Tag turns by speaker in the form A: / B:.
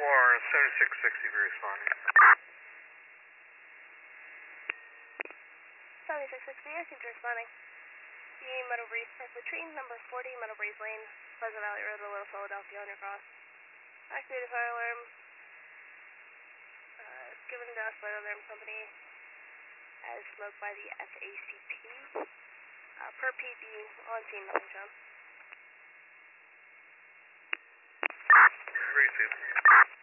A: 7660, be responding.
B: 7660, I seem to be responding. The Meadow Breeze Parkway train, number 40, Meadow Breeze Lane, Pleasant Valley Road, Little Philadelphia, on your cross. Activate the fire alarm. Given to us by the alarm company as smoked by the FACP. Per PD, on scene, nothing shown.
A: Received.